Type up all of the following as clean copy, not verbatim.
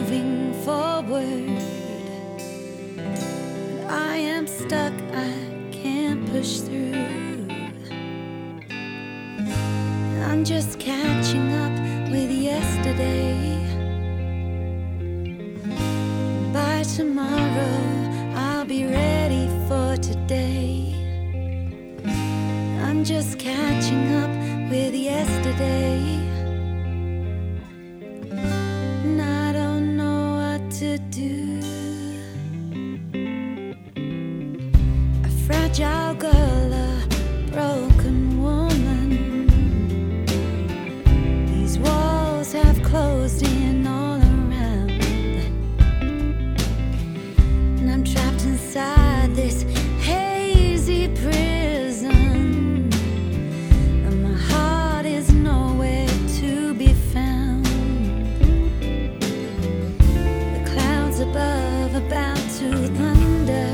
moving forward, but I am stuck, I can't push through. I'm just catching up with yesterday. By tomorrow, I'll be ready for today. I'm just catching up with yesterday. And I don't know what to do. A fragile girl, a broken woman. These walls have closed in all around, and I'm trapped inside this hazy prison, and my heart is nowhere to be found. The clouds above about to thunder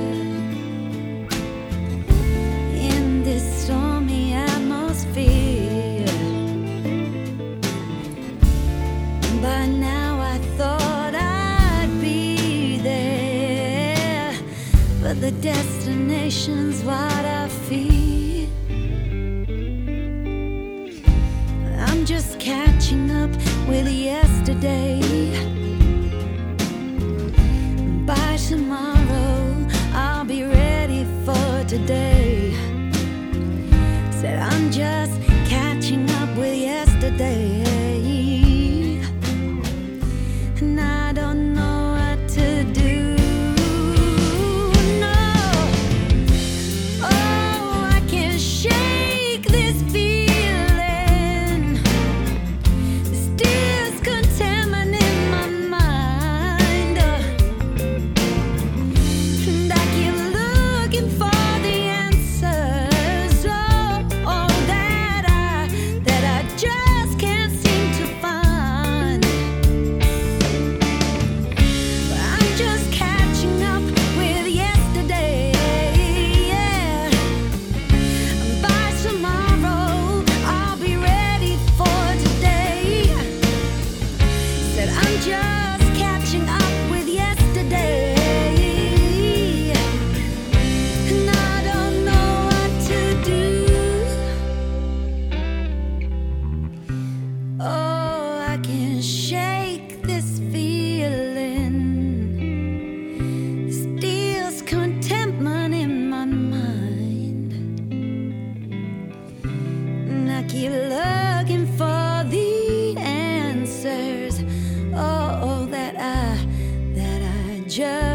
in this stormy atmosphere. By now I thought I'd be there, but the destination's what I fear. I'm just catching up with yesterday. By tomorrow, I'll be ready for today. Said I'm just catching up with yesterday. And I don't know what to do. No. Oh, I can't shake this feeling. This discontentment in my mind. And I keep looking for the answers. Oh, that I just can't seem to find. I'm just catching up with yesterday. Yeah. By tomorrow, I'll be ready for today. Said I'm just catching up with yesterday. And I don't know what to do. Oh, I can't shake this feeling. Steals contentment in my mind, and I keep looking for the answers. Oh, that I just